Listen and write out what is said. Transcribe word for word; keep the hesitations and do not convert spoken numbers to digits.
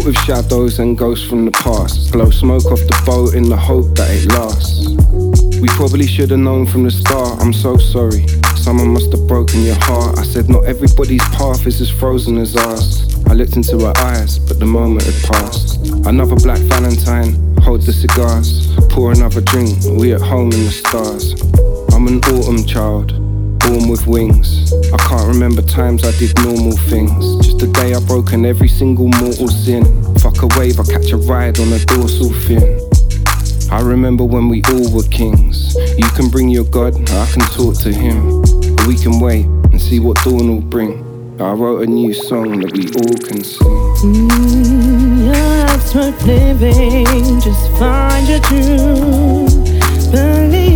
with shadows and ghosts from the past. Blow smoke off the boat in the hope that it lasts. We probably should have known from the start, I'm so sorry. Someone must have broken your heart. I said not everybody's path is as frozen as ours. I looked into her eyes, but the moment had passed. Another black Valentine, hold the cigars. Pour another drink, we at home in the stars. I'm an autumn child, born with wings. I can't remember times I did normal things. Just the day I broken every single mortal sin. Fuck a wave, I catch a ride on a dorsal fin. I remember when we all were kings. You can bring your God, I can talk to him. But we can wait and see what dawn will bring. I wrote a new song that we all can sing. Mm, your life's worth living, just find your truth. Believe